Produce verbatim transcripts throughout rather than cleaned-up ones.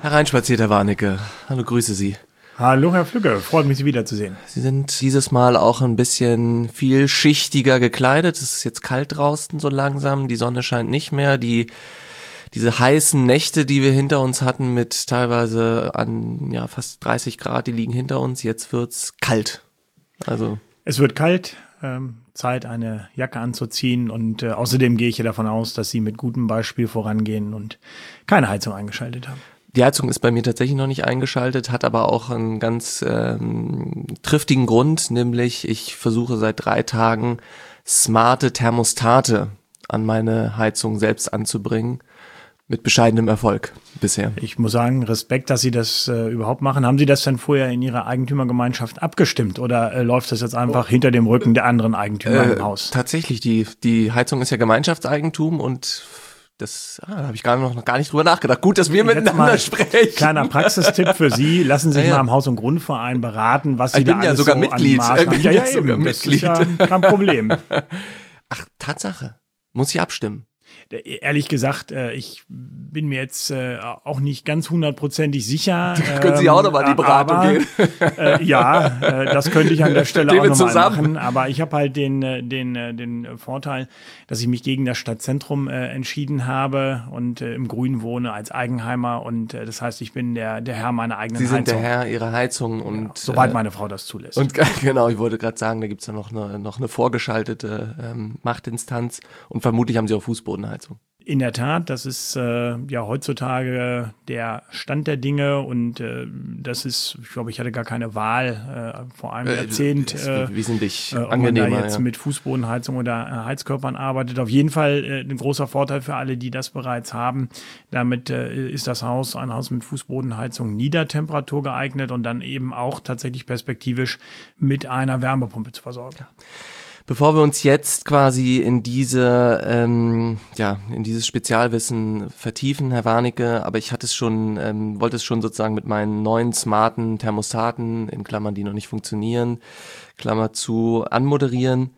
Hereinspaziert, Herr Warnecke. Hallo, grüße Sie. Hallo, Herr Flügge. Freut mich, Sie wiederzusehen. Sie sind dieses Mal auch ein bisschen vielschichtiger gekleidet. Es ist jetzt kalt draußen so langsam. Die Sonne scheint nicht mehr. Die Diese heißen Nächte, die wir hinter uns hatten mit teilweise an ja fast dreißig Grad, die liegen hinter uns. Jetzt wird's kalt. Also Es wird kalt. Ähm, Zeit, eine Jacke anzuziehen. Und äh, außerdem gehe ich ja davon aus, dass Sie mit gutem Beispiel vorangehen und keine Heizung eingeschaltet haben. Die Heizung ist bei mir tatsächlich noch nicht eingeschaltet, hat aber auch einen ganz ähm, triftigen Grund, nämlich ich versuche seit drei Tagen smarte Thermostate an meine Heizung selbst anzubringen, mit bescheidenem Erfolg bisher. Ich muss sagen, Respekt, dass Sie das äh, überhaupt machen. Haben Sie das denn vorher in Ihrer Eigentümergemeinschaft abgestimmt oder äh, läuft das jetzt einfach oh. hinter dem Rücken der anderen Eigentümer äh, im Haus? Tatsächlich, die, die Heizung ist ja Gemeinschaftseigentum und Das ah, da habe ich gerade noch gar nicht drüber nachgedacht. Gut, dass wir Jetzt miteinander sprechen. Kleiner Praxistipp für Sie. Lassen Sie sich ja, ja. mal im Haus- und Grundverein beraten, was Sie ich da bin ja alles sogar so Mitglied. an Maßnahmen... Ich bin Ja, ja, ja sogar eben. Das Mitglied. ist ja kein Problem. Ach, Tatsache. Muss ich abstimmen? Ehrlich gesagt, äh, ich bin mir jetzt äh, auch nicht ganz hundertprozentig sicher. Ähm, Können Sie auch nochmal in die Beratung aber, gehen? Äh, ja, äh, das könnte ich an der Stelle Gehen auch wir nochmal zusammen. machen. Aber ich habe halt den, äh, den, äh, den Vorteil, dass ich mich gegen das Stadtzentrum äh, entschieden habe und äh, im Grün wohne als Eigenheimer. Und äh, das heißt, ich bin der, der Herr meiner eigenen Sie sind Heizung. der Herr Ihrer Heizung. Und Ja, soweit äh, meine Frau das zulässt. Und genau, ich wollte gerade sagen, da gibt's ja noch eine, noch eine vorgeschaltete ähm, Machtinstanz. Und vermutlich haben Sie auch Fußbodenheizung. In der Tat, das ist äh, ja heutzutage der Stand der Dinge und äh, das ist, ich glaube, ich hatte gar keine Wahl äh, vor einem Äh, Jahrzehnt, ist äh, wesentlich äh, ob angenehmer. man da jetzt ja. mit Fußbodenheizung oder äh, Heizkörpern arbeitet. Auf jeden Fall äh, ein großer Vorteil für alle, die das bereits haben. Damit äh, ist das Haus, ein Haus mit Fußbodenheizung, Niedertemperatur geeignet und dann eben auch tatsächlich perspektivisch mit einer Wärmepumpe zu versorgen. Ja. Bevor wir uns jetzt quasi in diese, ähm, ja, in dieses Spezialwissen vertiefen, Herr Warnecke, aber ich hatte es schon, ähm, wollte es schon sozusagen mit meinen neuen smarten Thermostaten, in Klammern, die noch nicht funktionieren, Klammer zu, anmoderieren.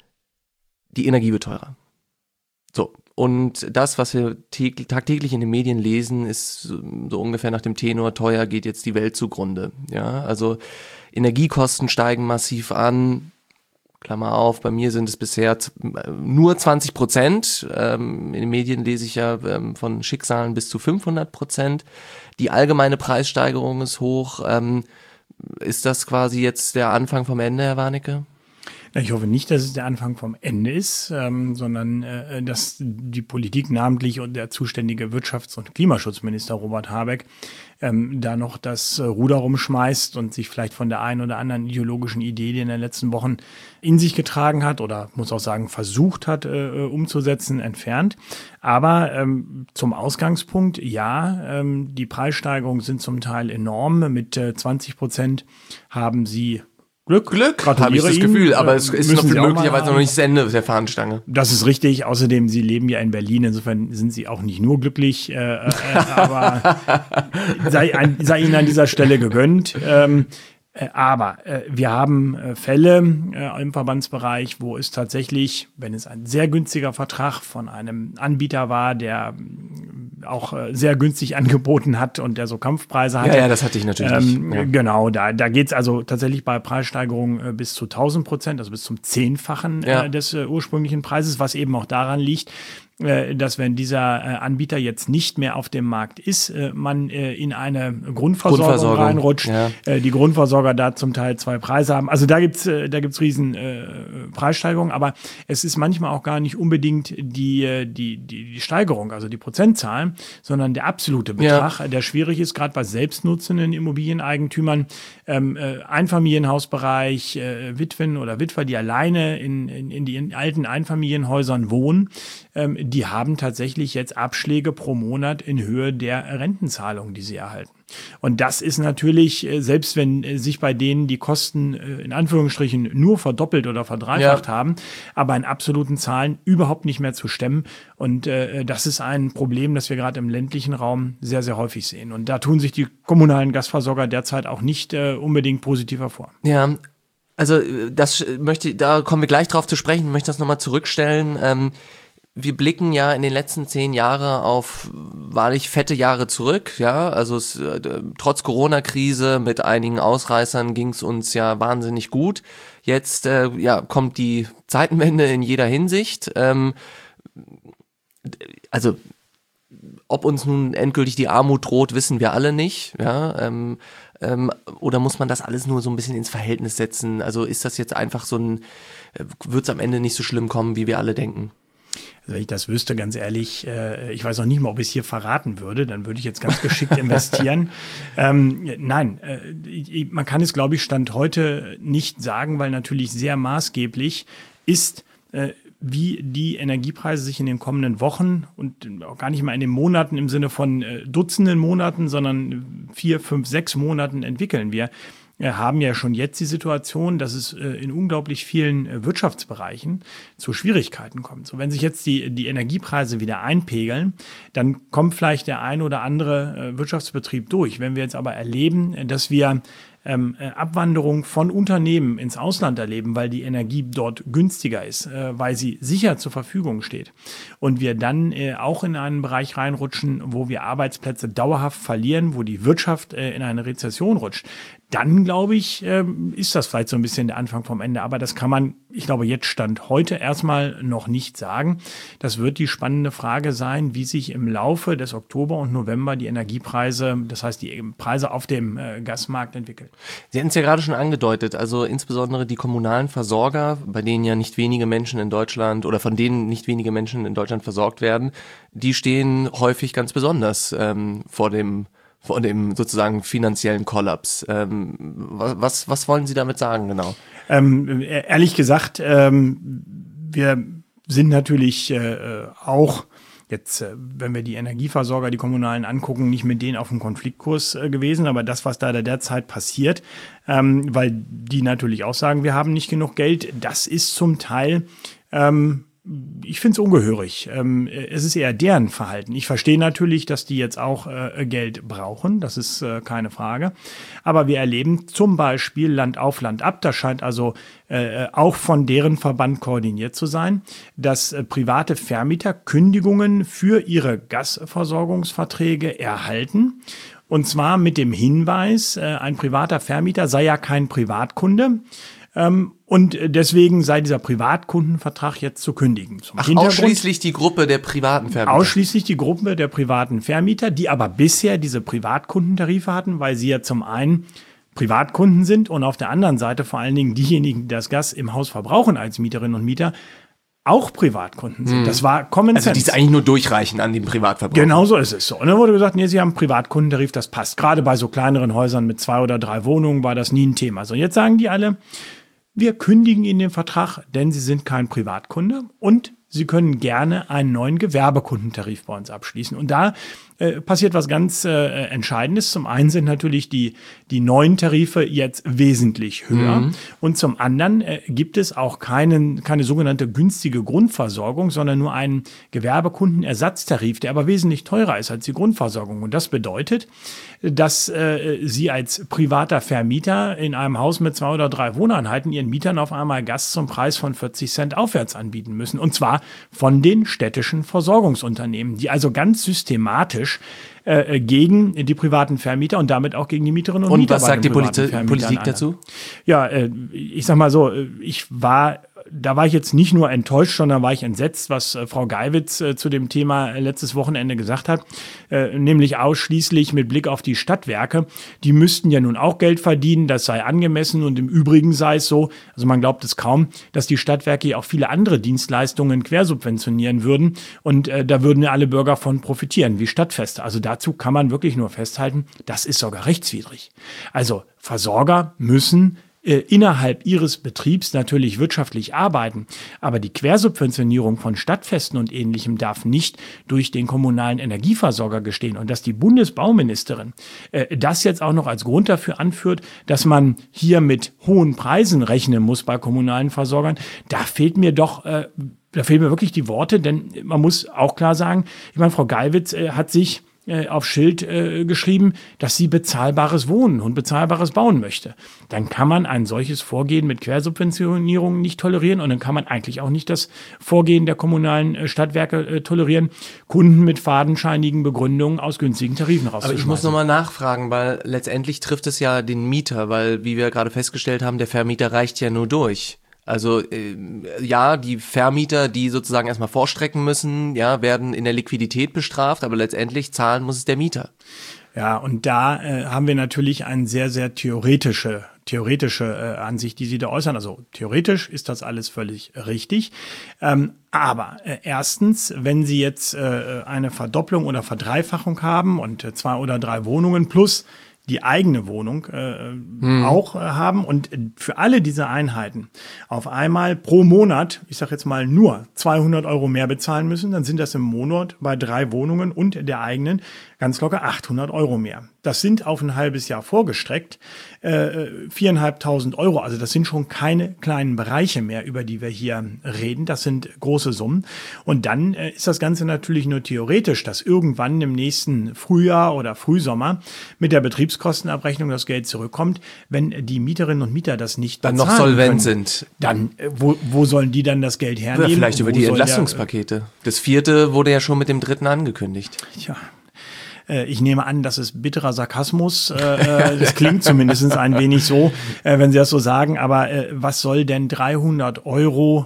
Die Energie wird teurer. So. Und das, was wir täglich, tagtäglich in den Medien lesen, ist so, so ungefähr nach dem Tenor, teuer geht jetzt die Welt zugrunde. Ja, also Energiekosten steigen massiv an. Klammer auf, bei mir sind es bisher nur zwanzig Prozent. Ähm, in den Medien lese ich ja ähm, von Schicksalen bis zu fünfhundert Prozent. Die allgemeine Preissteigerung ist hoch. Ähm, ist das quasi jetzt der Anfang vom Ende, Herr Warnecke? Ich hoffe nicht, dass es der Anfang vom Ende ist, ähm, sondern äh, dass die Politik, namentlich und der zuständige Wirtschafts- und Klimaschutzminister Robert Habeck, ähm, da noch das äh, Ruder rumschmeißt und sich vielleicht von der einen oder anderen ideologischen Idee, die in den letzten Wochen in sich getragen hat oder muss auch sagen versucht hat äh, umzusetzen, entfernt. Aber ähm, zum Ausgangspunkt, ja, ähm, die Preissteigerungen sind zum Teil enorm. Mit äh, zwanzig Prozent haben sie Glück, Glück, habe ich das Ihnen. Gefühl, aber es ist noch Sie möglicherweise noch nicht das Ende der Fahnenstange. Das ist richtig. Außerdem, Sie leben ja in Berlin, insofern sind Sie auch nicht nur glücklich, äh, äh, aber sei, ein, sei Ihnen an dieser Stelle gegönnt. Ähm, äh, aber äh, wir haben äh, Fälle äh, im Verbandsbereich, wo es tatsächlich, wenn es ein sehr günstiger Vertrag von einem Anbieter war, der äh, auch äh, sehr günstig angeboten hat und der so Kampfpreise hatte. Ja, ja, das hatte ich natürlich ähm, nicht. Ja. Genau, da, da geht es also tatsächlich bei Preissteigerungen äh, bis zu tausend Prozent, also bis zum Zehnfachen Ja. äh, des äh, ursprünglichen Preises, was eben auch daran liegt, äh, dass wenn dieser äh, Anbieter jetzt nicht mehr auf dem Markt ist, äh, man äh, in eine Grundversorgung, Grundversorgung, reinrutscht, ja. äh, die Grundversorger da zum Teil zwei Preise haben. Also da gibt's äh, da gibt's riesen äh, Preissteigerungen, aber es ist manchmal auch gar nicht unbedingt die, äh, die, die, die Steigerung, also die Prozentzahlen, sondern der absolute Betrag, ja. der schwierig ist, gerade bei selbstnutzenden Immobilieneigentümern, ähm, äh, Einfamilienhausbereich, äh, Witwen oder Witwer, die alleine in, in, in den alten Einfamilienhäusern wohnen, ähm, die haben tatsächlich jetzt Abschläge pro Monat in Höhe der Rentenzahlung, die sie erhalten. Und das ist natürlich, selbst wenn sich bei denen die Kosten in Anführungsstrichen nur verdoppelt oder verdreifacht ja. haben, aber in absoluten Zahlen überhaupt nicht mehr zu stemmen. Und äh, das ist ein Problem, das wir gerade im ländlichen Raum sehr, sehr häufig sehen. Und da tun sich die kommunalen Gasversorger derzeit auch nicht äh, unbedingt positiv hervor. Ja, also das möchte, da kommen wir gleich drauf zu sprechen, ich möchte das nochmal zurückstellen. Ähm, wir blicken ja in den letzten zehn Jahren auf wahrlich fette Jahre zurück, ja, also es, äh, trotz Corona-Krise mit einigen Ausreißern ging es uns ja wahnsinnig gut. Jetzt äh, ja kommt die Zeitenwende in jeder Hinsicht. Ähm, also ob uns nun endgültig die Armut droht, wissen wir alle nicht, ja. Ähm, ähm, oder muss man das alles nur so ein bisschen ins Verhältnis setzen? Also ist das jetzt einfach so ein, äh, wird es am Ende nicht so schlimm kommen, wie wir alle denken? Also wenn ich das wüsste, ganz ehrlich, äh, ich weiß auch nicht mal, ob ich es hier verraten würde, dann würde ich jetzt ganz geschickt investieren. Ähm, nein, äh, ich, man kann es, glaube ich, Stand heute nicht sagen, weil natürlich sehr maßgeblich ist, äh, wie die Energiepreise sich in den kommenden Wochen und auch gar nicht mal in den Monaten im Sinne von äh, Dutzenden Monaten, sondern vier, fünf, sechs Monaten entwickeln. Wir Wir haben ja schon jetzt die Situation, dass es in unglaublich vielen Wirtschaftsbereichen zu Schwierigkeiten kommt. So, wenn sich jetzt die, die Energiepreise wieder einpegeln, dann kommt vielleicht der ein oder andere Wirtschaftsbetrieb durch. Wenn wir jetzt aber erleben, dass wir Ähm, Abwanderung von Unternehmen ins Ausland erleben, weil die Energie dort günstiger ist, äh, weil sie sicher zur Verfügung steht. Und wir dann äh, auch in einen Bereich reinrutschen, wo wir Arbeitsplätze dauerhaft verlieren, wo die Wirtschaft äh, in eine Rezession rutscht. Dann, glaube ich, äh, ist das vielleicht so ein bisschen der Anfang vom Ende. Aber das kann man, ich glaube, jetzt Stand heute erstmal noch nicht sagen. Das wird die spannende Frage sein, wie sich im Laufe des Oktober und November die Energiepreise, das heißt die Preise auf dem äh, Gasmarkt entwickeln. Sie hatten es ja gerade schon angedeutet, also insbesondere die kommunalen Versorger, bei denen ja nicht wenige Menschen in Deutschland oder von denen nicht wenige Menschen in Deutschland versorgt werden, die stehen häufig ganz besonders ähm, vor dem vor dem sozusagen finanziellen Kollaps. Ähm, was, was wollen Sie damit sagen genau? Ähm, ehrlich gesagt, ähm, wir sind natürlich äh, auch jetzt, wenn wir die Energieversorger, die kommunalen angucken, nicht mit denen auf dem Konfliktkurs äh, gewesen, aber das, was da derzeit passiert, ähm, weil die natürlich auch sagen, wir haben nicht genug Geld, das ist zum Teil, ähm, ich finde es ungehörig. Ähm, es ist eher deren Verhalten. Ich verstehe natürlich, dass die jetzt auch äh, Geld brauchen, das ist äh, keine Frage. Aber wir erleben zum Beispiel Land auf Land ab, das scheint also äh, auch von deren Verband koordiniert zu sein, dass äh, private Vermieter Kündigungen für ihre Gasversorgungsverträge erhalten. Und zwar mit dem Hinweis, äh, ein privater Vermieter sei ja kein Privatkunde. Ähm, und deswegen sei dieser Privatkundenvertrag jetzt zu kündigen. Zum Ach, ausschließlich die Gruppe der privaten Vermieter? Ausschließlich die Gruppe der privaten Vermieter, die aber bisher diese Privatkundentarife hatten, weil sie ja zum einen Privatkunden sind und auf der anderen Seite vor allen Dingen diejenigen, die das Gas im Haus verbrauchen als Mieterinnen und Mieter, auch Privatkunden sind. Hm. Das war Common Sense. Also die es eigentlich nur durchreichen an den Privatverbraucher. Genau so ist es so. Und dann wurde gesagt, nee, Sie haben einen Privatkundentarif, das passt. Gerade bei so kleineren Häusern mit zwei oder drei Wohnungen war das nie ein Thema. So, jetzt sagen die alle, wir kündigen Ihnen den Vertrag, denn Sie sind kein Privatkunde und Sie können gerne einen neuen Gewerbekundentarif bei uns abschließen. Und da äh, passiert was ganz äh, Entscheidendes. Zum einen sind natürlich die, die neuen Tarife jetzt wesentlich höher. Mhm. Und zum anderen äh, gibt es auch keinen, keine sogenannte günstige Grundversorgung, sondern nur einen Gewerbekundenersatztarif, der aber wesentlich teurer ist als die Grundversorgung. Und das bedeutet, dass äh, Sie als privater Vermieter in einem Haus mit zwei oder drei Wohneinheiten Ihren Mietern auf einmal Gas zum Preis von vierzig Cent aufwärts anbieten müssen. Und zwar von den städtischen Versorgungsunternehmen, die also ganz systematisch äh, gegen die privaten Vermieter und damit auch gegen die Mieterinnen und, und Mieter. Und was sagt die Politik, Politik dazu? Ja, äh, ich sag mal so, ich war Da war ich jetzt nicht nur enttäuscht, sondern war ich entsetzt, was äh, Frau Geiwitz äh, zu dem Thema äh, letztes Wochenende gesagt hat, äh, nämlich ausschließlich mit Blick auf die Stadtwerke. Die müssten ja nun auch Geld verdienen, das sei angemessen und im Übrigen sei es so, also man glaubt es kaum, dass die Stadtwerke ja auch viele andere Dienstleistungen quersubventionieren würden und äh, da würden ja alle Bürger von profitieren, wie Stadtfeste. Also dazu kann man wirklich nur festhalten, das ist sogar rechtswidrig. Also Versorger müssen innerhalb ihres Betriebs natürlich wirtschaftlich arbeiten. Aber die Quersubventionierung von Stadtfesten und Ähnlichem darf nicht durch den kommunalen Energieversorger gestehen. Und dass die Bundesbauministerin äh, das jetzt auch noch als Grund dafür anführt, dass man hier mit hohen Preisen rechnen muss bei kommunalen Versorgern, da fehlt mir doch äh, Da fehlen mir wirklich die Worte, denn man muss auch klar sagen, ich meine, Frau Geiwitz äh, hat sich äh, auf Schild äh, geschrieben, dass sie bezahlbares Wohnen und bezahlbares Bauen möchte. Dann kann man ein solches Vorgehen mit Quersubventionierung nicht tolerieren und dann kann man eigentlich auch nicht das Vorgehen der kommunalen äh, Stadtwerke äh, tolerieren, Kunden mit fadenscheinigen Begründungen aus günstigen Tarifen rauszuschmeißen. Aber ich muss nochmal nachfragen, weil letztendlich trifft es ja den Mieter, weil, wie wir gerade festgestellt haben, der Vermieter reicht ja nur durch. Also äh, ja, die Vermieter, die sozusagen erstmal vorstrecken müssen, ja, werden in der Liquidität bestraft, aber letztendlich zahlen muss es der Mieter. Ja, und da äh, haben wir natürlich eine sehr, sehr theoretische, theoretische äh, Ansicht, die Sie da äußern. Also theoretisch ist das alles völlig richtig. Ähm, aber äh, erstens, wenn Sie jetzt äh, eine Verdopplung oder Verdreifachung haben und äh, zwei oder drei Wohnungen plus die eigene Wohnung äh, hm. auch äh, haben und für alle diese Einheiten auf einmal pro Monat, ich sage jetzt mal nur zweihundert Euro mehr bezahlen müssen, dann sind das im Monat bei drei Wohnungen und der eigenen ganz locker achthundert Euro mehr. Das sind auf ein halbes Jahr vorgestreckt äh, viertausendfünfhundert Euro. Also das sind schon keine kleinen Bereiche mehr, über die wir hier reden. Das sind große Summen. Und dann äh, ist das Ganze natürlich nur theoretisch, dass irgendwann im nächsten Frühjahr oder Frühsommer mit der Betriebskostenabrechnung das Geld zurückkommt. Wenn die Mieterinnen und Mieter das nicht bezahlen dann noch solvent können, sind, dann äh, wo, wo sollen die dann das Geld hernehmen? Oder vielleicht über wo die soll Entlastungspakete. Der, das vierte wurde ja schon mit dem dritten angekündigt. Tja. Ich nehme an, das ist bitterer Sarkasmus. Das klingt zumindest ein wenig so, wenn Sie das so sagen. Aber was soll denn dreihundert Euro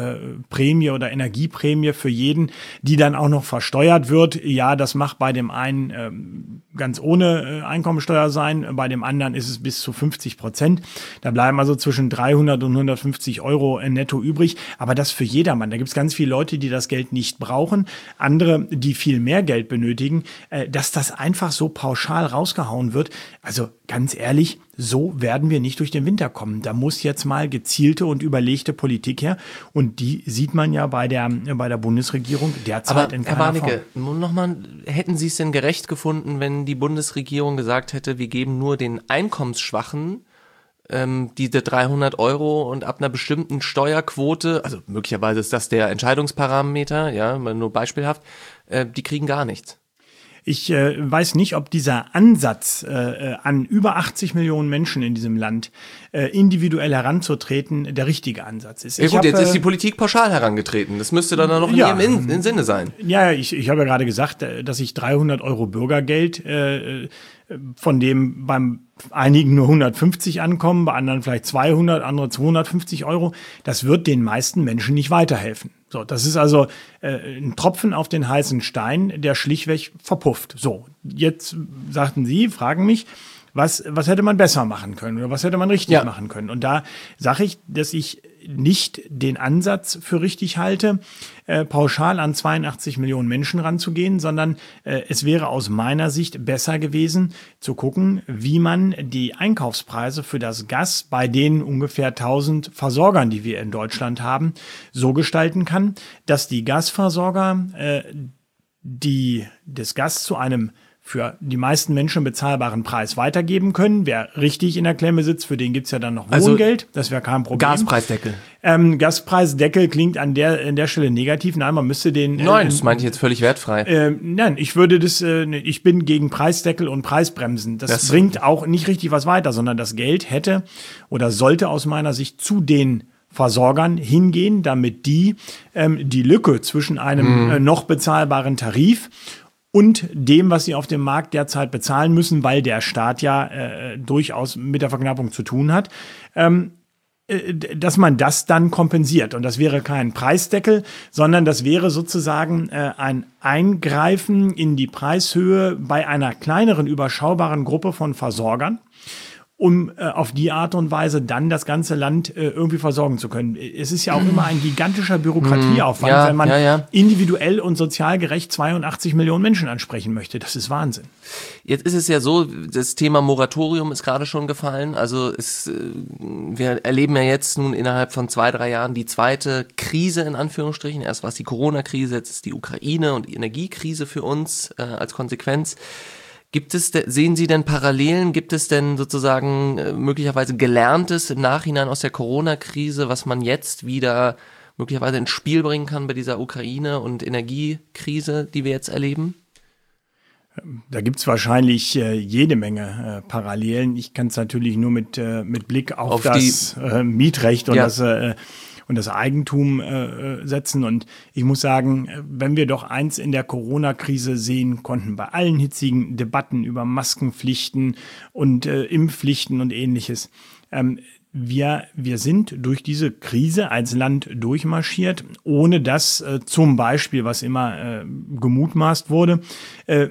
Prämie oder Energieprämie für jeden, die dann auch noch versteuert wird? Ja, das macht bei dem einen ganz ohne Einkommensteuer sein. Bei dem anderen ist es bis zu fünfzig Prozent. Da bleiben also zwischen dreihundert und hundertfünfzig Euro netto übrig. Aber das für jedermann. Da gibt es ganz viele Leute, die das Geld nicht brauchen. Andere, die viel mehr Geld benötigen. Das Dass das einfach so pauschal rausgehauen wird. Also ganz ehrlich, so werden wir nicht durch den Winter kommen. Da muss jetzt mal gezielte und überlegte Politik her. Und die sieht man ja bei der, bei der Bundesregierung derzeit Aber, in keiner Herr Warnecke, Form. nochmal, hätten Sie es denn gerecht gefunden, wenn die Bundesregierung gesagt hätte, wir geben nur den Einkommensschwachen ähm, diese dreihundert Euro und ab einer bestimmten Steuerquote, also möglicherweise ist das der Entscheidungsparameter, ja, mal nur beispielhaft, äh, die kriegen gar nichts. Ich äh, weiß nicht, ob dieser Ansatz äh, an über achtzig Millionen Menschen in diesem Land äh, individuell heranzutreten der richtige Ansatz ist. Ja ich gut, hab, jetzt äh, ist die Politik pauschal herangetreten. Das müsste dann noch in ja, ihrem in, in Sinne sein. Ja, ich, ich habe ja gerade gesagt, dass ich dreihundert Euro Bürgergeld, äh, von dem beim einigen nur hundertfünfzig ankommen, bei anderen vielleicht zweihundert, andere zweihundertfünfzig Euro, das wird den meisten Menschen nicht weiterhelfen. So, das ist also äh, ein Tropfen auf den heißen Stein, der schlichtweg verpufft. So, jetzt sagten Sie, fragen mich, was, was hätte man besser machen können oder was hätte man richtig ja. machen können? Und da sage ich, dass ich nicht den Ansatz für richtig halte, äh, pauschal an zweiundachtzig Millionen Menschen ranzugehen, sondern äh, es wäre aus meiner Sicht besser gewesen, zu gucken, wie man die Einkaufspreise für das Gas bei den ungefähr tausend Versorgern, die wir in Deutschland haben, so gestalten kann, dass die Gasversorger äh, die das Gas zu einem für die meisten Menschen bezahlbaren Preis weitergeben können. Wer richtig in der Klemme sitzt, für den gibt's ja dann noch Wohngeld. Also, das wäre kein Problem. Gaspreisdeckel. Ähm, Gaspreisdeckel klingt an der, an der Stelle negativ. Nein, man müsste den... Nein, äh, das meinte ich jetzt völlig wertfrei. Äh, nein, ich würde das... Äh, ich bin gegen Preisdeckel und Preisbremsen. Das, das bringt auch nicht richtig was weiter, sondern das Geld hätte oder sollte aus meiner Sicht zu den Versorgern hingehen, damit die ähm, die Lücke zwischen einem mhm. äh, noch bezahlbaren Tarif und dem, was sie auf dem Markt derzeit bezahlen müssen, weil der Staat ja äh, durchaus mit der Verknappung zu tun hat, ähm, äh, dass man das dann kompensiert. Und das wäre kein Preisdeckel, sondern das wäre sozusagen äh, ein Eingreifen in die Preishöhe bei einer kleineren, überschaubaren Gruppe von Versorgern, um äh, auf die Art und Weise dann das ganze Land äh, irgendwie versorgen zu können. Es ist ja auch immer ein gigantischer Bürokratieaufwand, ja, wenn man ja, ja. individuell und sozial gerecht zweiundachtzig Millionen Menschen ansprechen möchte. Das ist Wahnsinn. Jetzt ist es ja so, das Thema Moratorium ist gerade schon gefallen. Also es, wir erleben ja jetzt nun innerhalb von zwei, drei Jahren die zweite Krise in Anführungsstrichen. Erst war es die Corona-Krise, jetzt ist die Ukraine- und die Energiekrise für uns äh, als Konsequenz. Gibt es, sehen Sie denn Parallelen? Gibt es denn sozusagen äh, möglicherweise Gelerntes im Nachhinein aus der Corona-Krise, was man jetzt wieder möglicherweise ins Spiel bringen kann bei dieser Ukraine- und Energiekrise, die wir jetzt erleben? Da gibt's wahrscheinlich äh, jede Menge äh, Parallelen. Ich kann es natürlich nur mit, äh, mit Blick auf, auf das äh, Mietrecht und ja. das äh, und das Eigentum äh, setzen. Und ich muss sagen, wenn wir doch eins in der Corona-Krise sehen konnten, bei allen hitzigen Debatten über Maskenpflichten und äh, Impfpflichten und Ähnliches, ähm, Wir, wir sind durch diese Krise als Land durchmarschiert, ohne dass äh, zum Beispiel, was immer äh, gemutmaßt wurde, äh,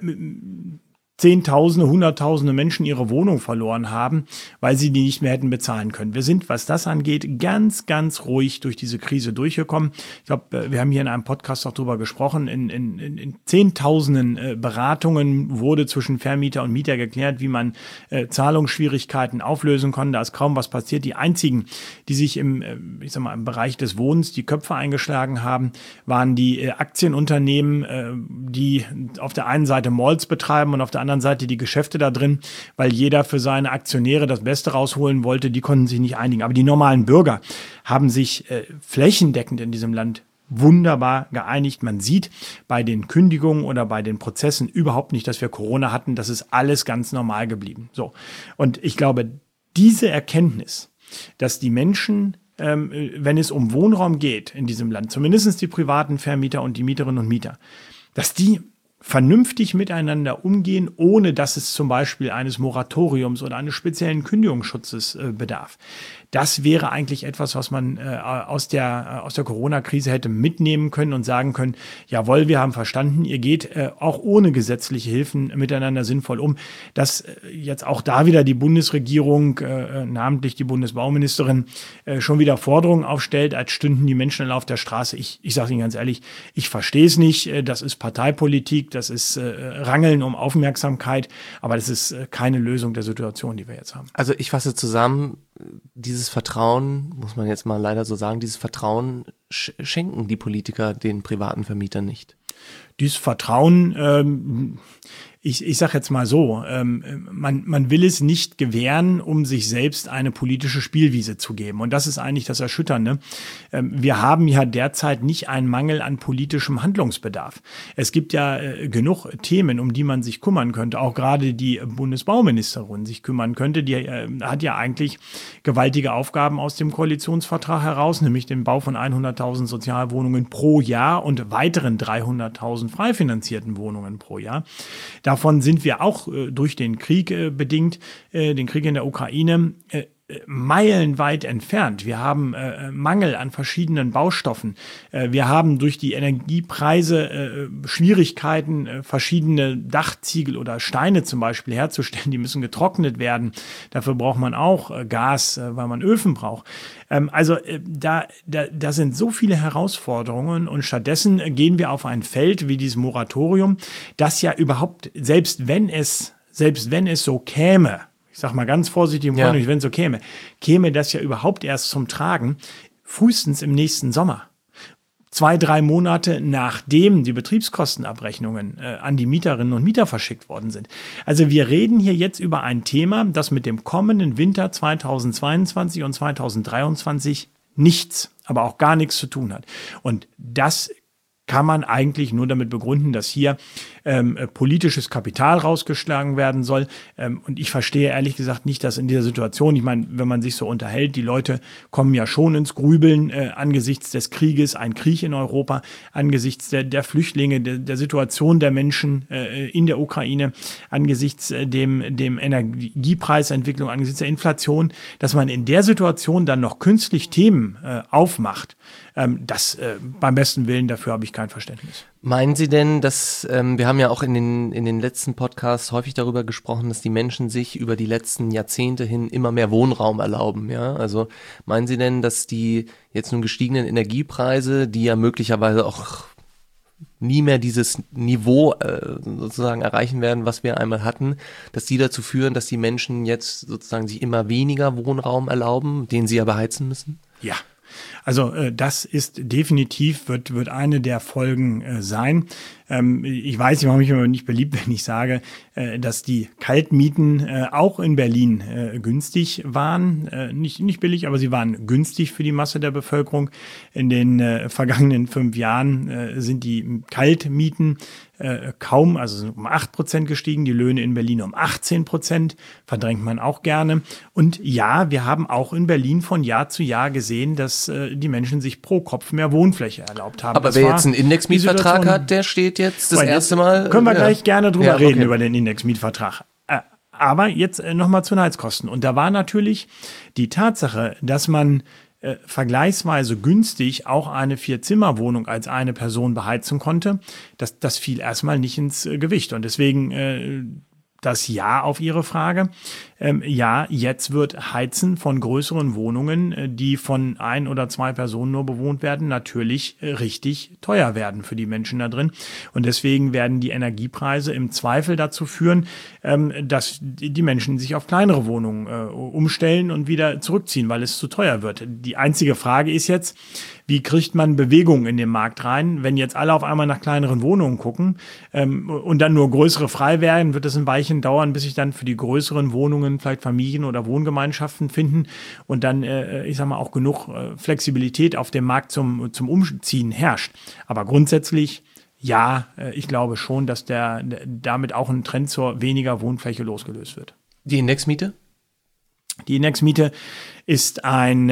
Zehntausende, Hunderttausende Menschen ihre Wohnung verloren haben, weil sie die nicht mehr hätten bezahlen können. Wir sind, was das angeht, ganz, ganz ruhig durch diese Krise durchgekommen. Ich glaube, wir haben hier in einem Podcast auch drüber gesprochen. In, in, in Zehntausenden Beratungen wurde zwischen Vermieter und Mieter geklärt, wie man äh, Zahlungsschwierigkeiten auflösen konnte. Da ist kaum was passiert. Die einzigen, die sich im, äh, ich sag mal, im Bereich des Wohnens die Köpfe eingeschlagen haben, waren die äh, Aktienunternehmen, äh, die auf der einen Seite Malls betreiben und auf der anderen Seite die Geschäfte da drin, weil jeder für seine Aktionäre das Beste rausholen wollte, die konnten sich nicht einigen. Aber die normalen Bürger haben sich äh, flächendeckend in diesem Land wunderbar geeinigt. Man sieht bei den Kündigungen oder bei den Prozessen überhaupt nicht, dass wir Corona hatten. Das ist alles ganz normal geblieben. So. Und ich glaube, diese Erkenntnis, dass die Menschen, ähm, wenn es um Wohnraum geht in diesem Land, zumindest die privaten Vermieter und die Mieterinnen und Mieter, dass die vernünftig miteinander umgehen, ohne dass es zum Beispiel eines Moratoriums oder eines speziellen Kündigungsschutzes äh, bedarf. Das wäre eigentlich etwas, was man äh, aus der, äh, aus der Corona-Krise hätte mitnehmen können und sagen können, jawohl, wir haben verstanden, ihr geht äh, auch ohne gesetzliche Hilfen miteinander sinnvoll um. Dass äh, jetzt auch da wieder die Bundesregierung, äh, namentlich die Bundesbauministerin, äh, schon wieder Forderungen aufstellt, als stünden die Menschen auf der Straße. Ich, ich sage Ihnen ganz ehrlich, ich verstehe es nicht. Äh, das ist Parteipolitik, das ist äh, Rangeln um Aufmerksamkeit, aber das ist äh, keine Lösung der Situation, die wir jetzt haben. Also ich fasse zusammen, dieses Vertrauen, muss man jetzt mal leider so sagen, dieses Vertrauen sch- schenken die Politiker den privaten Vermietern nicht. Dieses Vertrauen, ähm, ich, ich sage jetzt mal so, ähm, man, man will es nicht gewähren, um sich selbst eine politische Spielwiese zu geben. Und das ist eigentlich das Erschütternde. Ähm, wir haben ja derzeit nicht einen Mangel an politischem Handlungsbedarf. Es gibt ja äh, genug Themen, um die man sich kümmern könnte. Auch gerade die Bundesbauministerin sich kümmern könnte. Die äh, hat ja eigentlich gewaltige Aufgaben aus dem Koalitionsvertrag heraus, nämlich den Bau von hunderttausend Sozialwohnungen pro Jahr und weiteren dreihunderttausend frei finanzierten Wohnungen pro Jahr. Davon sind wir auch äh, durch den Krieg äh, bedingt, äh, den Krieg in der Ukraine, äh, meilenweit entfernt. Wir haben äh, Mangel an verschiedenen Baustoffen. Äh, wir haben durch die Energiepreise äh, Schwierigkeiten, äh, verschiedene Dachziegel oder Steine zum Beispiel herzustellen. Die müssen getrocknet werden. Dafür braucht man auch äh, Gas, äh, weil man Öfen braucht. Ähm, also äh, da, da, da sind so viele Herausforderungen und stattdessen äh, gehen wir auf ein Feld wie dieses Moratorium, das ja überhaupt, selbst wenn es, selbst wenn es so käme, ich sag mal ganz vorsichtig, im ja. wenn es so käme, käme das ja überhaupt erst zum Tragen, frühestens im nächsten Sommer. Zwei, drei Monate nachdem die Betriebskostenabrechnungen äh, an die Mieterinnen und Mieter verschickt worden sind. Also wir reden hier jetzt über ein Thema, das mit dem kommenden Winter zweitausendzweiundzwanzig und zweitausenddreiundzwanzig nichts, aber auch gar nichts zu tun hat. Und das kann man eigentlich nur damit begründen, dass hier ähm, politisches Kapital rausgeschlagen werden soll. Ähm, und ich verstehe ehrlich gesagt nicht, dass in dieser Situation, ich meine, wenn man sich so unterhält, die Leute kommen ja schon ins Grübeln äh, angesichts des Krieges, ein Krieg in Europa, angesichts der, der Flüchtlinge, der, der Situation der Menschen äh, in der Ukraine, angesichts äh, dem, dem Energiepreisentwicklung, angesichts der Inflation, dass man in der Situation dann noch künstlich Themen äh, aufmacht. Ähm, das äh, beim besten Willen, dafür habe ich kein Verständnis. Meinen Sie denn, dass, ähm, wir haben ja auch in den, in den letzten Podcasts häufig darüber gesprochen, dass die Menschen sich über die letzten Jahrzehnte hin immer mehr Wohnraum erlauben, ja? Also meinen Sie denn, dass die jetzt nun gestiegenen Energiepreise, die ja möglicherweise auch nie mehr dieses Niveau äh, sozusagen erreichen werden, was wir einmal hatten, dass die dazu führen, dass die Menschen jetzt sozusagen sich immer weniger Wohnraum erlauben, den sie ja beheizen müssen? Ja. Also äh, das ist definitiv, wird, wird eine der Folgen äh, sein. Ähm, ich weiß, ich mache mich immer nicht beliebt, wenn ich sage, äh, dass die Kaltmieten äh, auch in Berlin äh, günstig waren. Äh, nicht, nicht billig, aber sie waren günstig für die Masse der Bevölkerung. In den äh, vergangenen fünf Jahren äh, sind die Kaltmieten äh, kaum, also sind um acht Prozent gestiegen, die Löhne in Berlin um achtzehn Prozent, verdrängt man auch gerne. Und ja, wir haben auch in Berlin von Jahr zu Jahr gesehen, dass äh, die Menschen sich pro Kopf mehr Wohnfläche erlaubt haben. Aber das wer jetzt einen Indexmietvertrag hat, der steht jetzt das erste Mal. Können wir ja. gleich gerne drüber ja, okay. reden, über den Indexmietvertrag. Äh, aber jetzt äh, nochmal zu den Heizkosten. Und da war natürlich die Tatsache, dass man äh, vergleichsweise günstig auch eine Vier-Zimmer-Wohnung als eine Person beheizen konnte, das, das fiel erstmal nicht ins äh, Gewicht. Und deswegen äh, das Ja auf Ihre Frage. Ähm, ja, jetzt wird Heizen von größeren Wohnungen, äh, die von ein oder zwei Personen nur bewohnt werden, natürlich äh, richtig teuer werden für die Menschen da drin. Und deswegen werden die Energiepreise im Zweifel dazu führen, ähm, dass die Menschen sich auf kleinere Wohnungen äh, umstellen und wieder zurückziehen, weil es zu teuer wird. Die einzige Frage ist jetzt, wie kriegt man Bewegung in den Markt rein? Wenn jetzt alle auf einmal nach kleineren Wohnungen gucken ähm, und dann nur größere frei werden, wird es ein Weilchen dauern, bis sich dann für die größeren Wohnungen vielleicht Familien oder Wohngemeinschaften finden und dann, äh, ich sag mal, auch genug äh, Flexibilität auf dem Markt zum, zum Umziehen herrscht. Aber grundsätzlich, ja, äh, ich glaube schon, dass der, der damit auch ein Trend zur weniger Wohnfläche losgelöst wird. Die Indexmiete? Die Indexmiete ist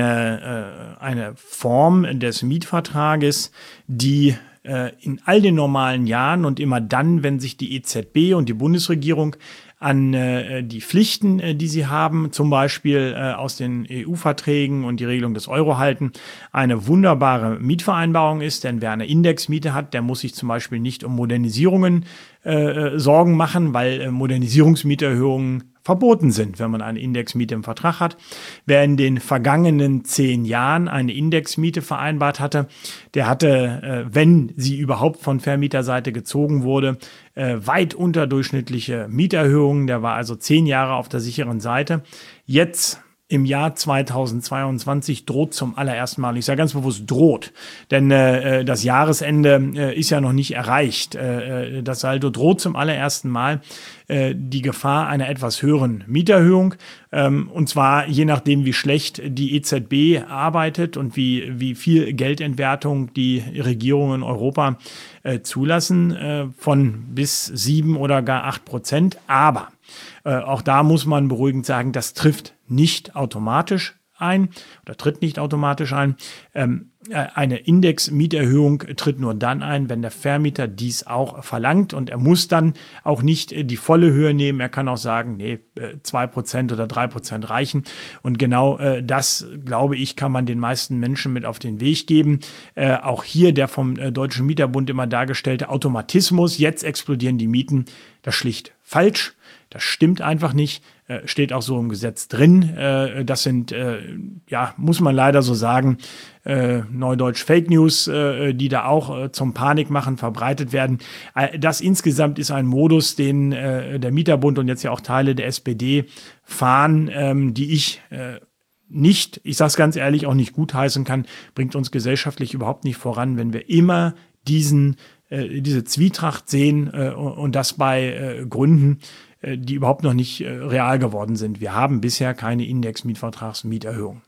eine, äh, eine Form des Mietvertrages, die äh, in all den normalen Jahren und immer dann, wenn sich die E Z B und die Bundesregierung an äh, die Pflichten, äh, die sie haben, zum Beispiel äh, aus den E U-Verträgen und die Regelung des Euro halten, eine wunderbare Mietvereinbarung ist. Denn wer eine Indexmiete hat, der muss sich zum Beispiel nicht um Modernisierungen äh, Sorgen machen, weil äh, Modernisierungsmieterhöhungen verboten sind, wenn man eine Indexmiete im Vertrag hat. Wer in den vergangenen zehn Jahren eine Indexmiete vereinbart hatte, der hatte, äh, wenn sie überhaupt von Vermieterseite gezogen wurde, äh, weit unterdurchschnittliche Mieterhöhungen. Der war also zehn Jahre auf der sicheren Seite. Jetzt im Jahr zweitausendzweiundzwanzig droht zum allerersten Mal, ich sage ganz bewusst droht, denn äh, das Jahresende äh, ist ja noch nicht erreicht. Äh, das Saldo droht zum allerersten Mal äh, die Gefahr einer etwas höheren Mieterhöhung. Ähm, und zwar je nachdem, wie schlecht die E Z B arbeitet und wie, wie viel Geldentwertung die Regierungen in Europa äh, zulassen, äh, von bis sieben oder gar acht Prozent. Aber äh, auch da muss man beruhigend sagen, das trifft nicht automatisch ein oder tritt nicht automatisch ein. Ähm, eine Indexmieterhöhung tritt nur dann ein, wenn der Vermieter dies auch verlangt, und er muss dann auch nicht die volle Höhe nehmen. Er kann auch sagen, nee, zwei Prozent oder drei Prozent reichen. Und genau äh, das, glaube ich, kann man den meisten Menschen mit auf den Weg geben. Äh, auch hier der vom äh, Deutschen Mieterbund immer dargestellte Automatismus, jetzt explodieren die Mieten, das ist schlicht falsch. Das stimmt einfach nicht, äh, steht auch so im Gesetz drin. Äh, das sind, äh, ja, muss man leider so sagen, äh, Neudeutsch Fake News, äh, die da auch äh, zum Panikmachen verbreitet werden. Äh, das insgesamt ist ein Modus, den äh, der Mieterbund und jetzt ja auch Teile der S P D fahren, ähm, die ich äh, nicht, ich sage es ganz ehrlich, auch nicht gutheißen kann, bringt uns gesellschaftlich überhaupt nicht voran, wenn wir immer diesen, äh, diese Zwietracht sehen äh, und das bei äh, Gründen, die überhaupt noch nicht äh, real geworden sind. Wir haben bisher keine Indexmietvertragsmieterhöhung.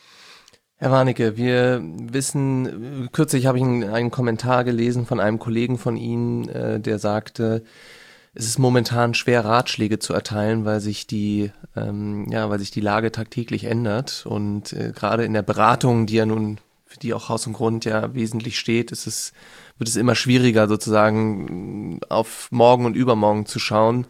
Herr Warnecke, wir wissen, kürzlich habe ich einen, einen Kommentar gelesen von einem Kollegen von Ihnen, äh, der sagte, es ist momentan schwer, Ratschläge zu erteilen, weil sich die, ähm, ja, weil sich die Lage tagtäglich ändert, und äh, gerade in der Beratung, die ja nun, für die auch Haus und Grund ja wesentlich steht, ist es, wird es immer schwieriger, sozusagen auf morgen und übermorgen zu schauen.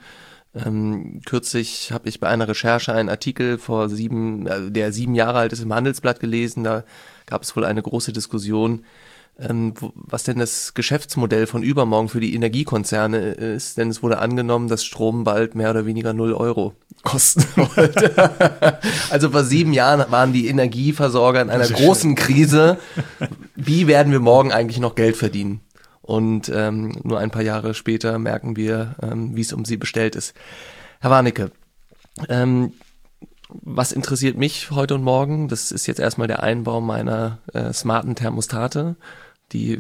Ähm, kürzlich habe ich bei einer Recherche einen Artikel vor sieben, äh, der sieben Jahre alt ist, im Handelsblatt gelesen. Da gab es wohl eine große Diskussion, ähm, wo, was denn das Geschäftsmodell von übermorgen für die Energiekonzerne ist. Denn es wurde angenommen, dass Strom bald mehr oder weniger null Euro kosten wollte. Also vor sieben Jahren waren die Energieversorger in einer großen Krise. Wie werden wir morgen eigentlich noch Geld verdienen? Und ähm, nur ein paar Jahre später merken wir, ähm, wie es um sie bestellt ist. Herr Warnecke, ähm, was interessiert mich heute und morgen? Das ist jetzt erstmal der Einbau meiner äh, smarten Thermostate. die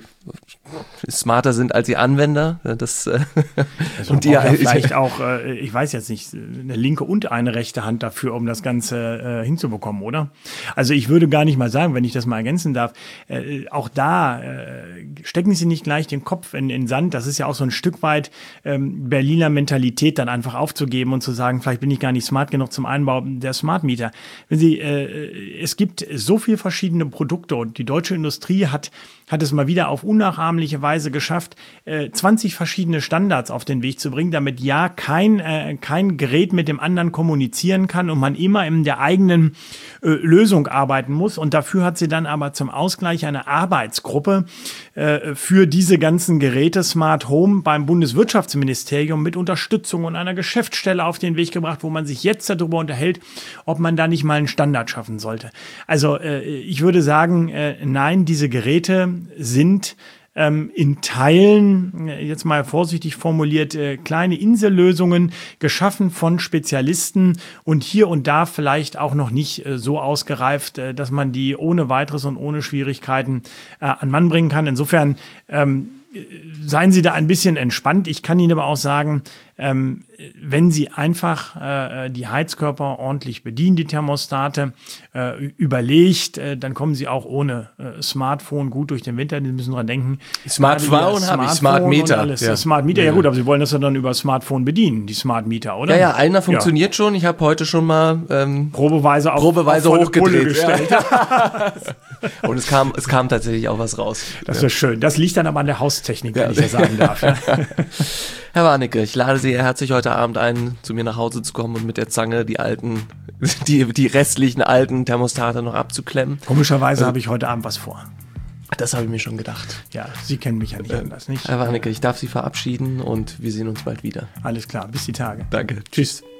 smarter sind als die Anwender. Das, also und die ja vielleicht auch, äh, ich weiß jetzt nicht, eine linke und eine rechte Hand dafür, um das Ganze äh, hinzubekommen, oder? Also ich würde gar nicht mal sagen, wenn ich das mal ergänzen darf, äh, auch da äh, stecken Sie nicht gleich den Kopf in den Sand. Das ist ja auch so ein Stück weit ähm, Berliner Mentalität, dann einfach aufzugeben und zu sagen, vielleicht bin ich gar nicht smart genug zum Einbau der Smart Meter. Wenn Sie, äh, es gibt so viele verschiedene Produkte und die deutsche Industrie hat hat es mal wieder auf unnachahmliche Weise geschafft, äh, zwanzig verschiedene Standards auf den Weg zu bringen, damit ja kein, äh, kein Gerät mit dem anderen kommunizieren kann und man immer in der eigenen äh, Lösung arbeiten muss. Und dafür hat sie dann aber zum Ausgleich eine Arbeitsgruppe äh, für diese ganzen Geräte Smart Home beim Bundeswirtschaftsministerium mit Unterstützung und einer Geschäftsstelle auf den Weg gebracht, wo man sich jetzt darüber unterhält, ob man da nicht mal einen Standard schaffen sollte. Also äh, ich würde sagen, äh, nein, diese Geräte sind ähm, in Teilen, jetzt mal vorsichtig formuliert, äh, kleine Insellösungen geschaffen von Spezialisten und hier und da vielleicht auch noch nicht äh, so ausgereift, äh, dass man die ohne weiteres und ohne Schwierigkeiten äh, an Mann bringen kann. Insofern ähm, seien Sie da ein bisschen entspannt. Ich kann Ihnen aber auch sagen, ähm, wenn Sie einfach äh, die Heizkörper ordentlich bedienen, die Thermostate, äh, überlegt, äh, dann kommen Sie auch ohne äh, Smartphone gut durch den Winter. Sie müssen dran denken. Smartphone habe ich, Smart Meter. Ja. Smart Meter, ja. ja gut, aber Sie wollen das ja dann über Smartphone bedienen, die Smart Meter, oder? Ja, ja, einer funktioniert ja. schon. Ich habe heute schon mal ähm, probeweise, auf, probeweise auf hochgedreht. Gestellt. Ja. Und es kam, es kam tatsächlich auch was raus. Das ist ja schön. Das liegt dann aber an der Haustechnik, wenn ja. ich ja sagen darf. Ja. Herr Warnecke, ich lade Sie herzlich heute Abend ein, zu mir nach Hause zu kommen und mit der Zange die alten, die, die restlichen alten Thermostate noch abzuklemmen. Komischerweise äh, habe ich heute Abend was vor. Das habe ich mir schon gedacht. Ja, Sie kennen mich ja nicht äh, anders, nicht? Herr Warnecke, ich darf Sie verabschieden und wir sehen uns bald wieder. Alles klar, bis die Tage. Danke. Tschüss.